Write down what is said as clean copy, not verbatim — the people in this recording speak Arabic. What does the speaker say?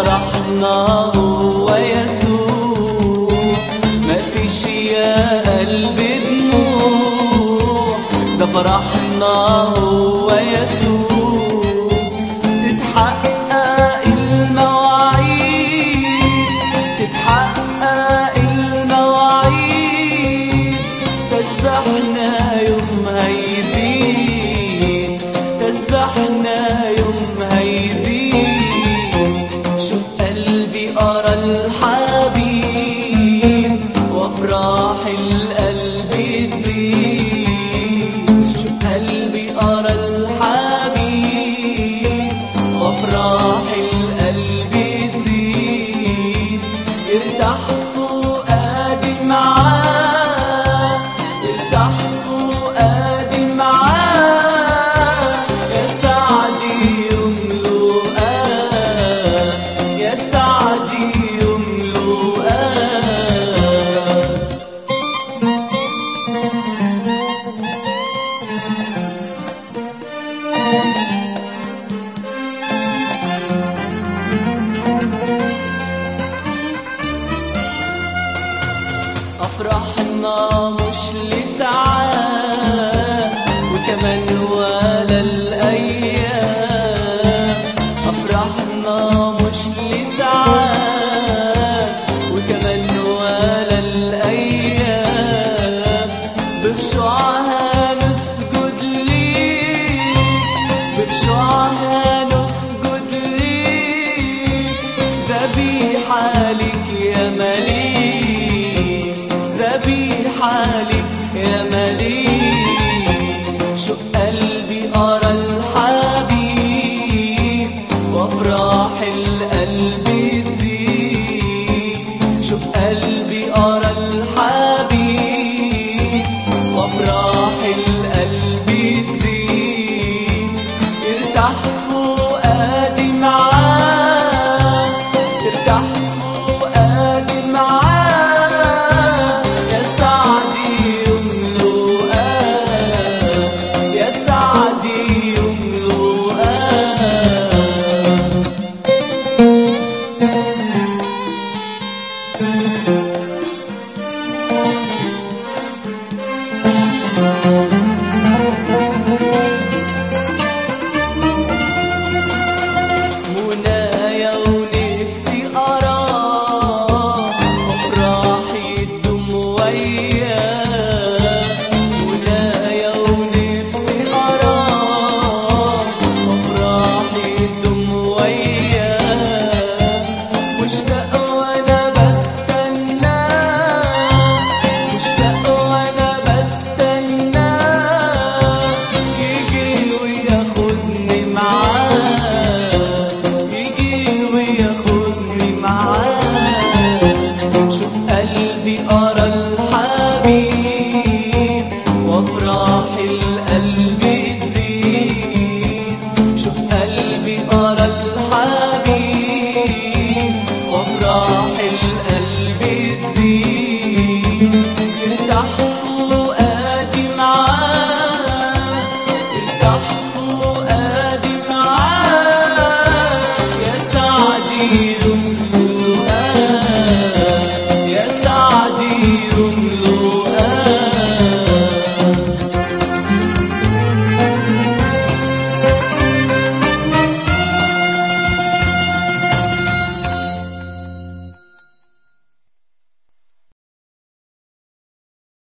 فرحنا هو يسوع، مفيش يا قلبي دموع، ده فرحنا هو يسوع. تتحقق المواعيد، تتحقق المواعيد، تسبحنا يوم هيزيد، تسبحنا يوم هيزيد. شوف قلبي أرى الحبيب وأفراح القلب تزيد. شوف قلبي أرى الحبيب وأفراح القلب تزيد. ارتاح فؤادي معاه، ارتاح فؤادي معاه، يا سعدي يوم لقاه، يا سعدي يوم لقاه. أفرحنا مش لساعات وكمان ولا الأيام، أفرحنا مش لساعات وكمان ولا الأيام. بخشوعها نسجد ليك، بخشوعها نسجد ليك، ذبيحة ليك يا مليك، ذبيحة ليك يا مليك. شوف قلبي أرى الحبيب وأفراح القلب تزيد. شوف قلبي أرى الحبيب وأفراح القلب تزيد. ارتاح فؤادي معاه، ارتاح فؤادي معاه، يا سعدي يوم لقاه، يا سعدي يوم لقاه. منايا ونفسي أراه وأفراحي تدوم وياه، منايا ونفسي أراه وأفراحي تدوم وياه. مشتاق وأنا بستناه، مشتاق وأنا بستناه، يجي وياخذني معاه،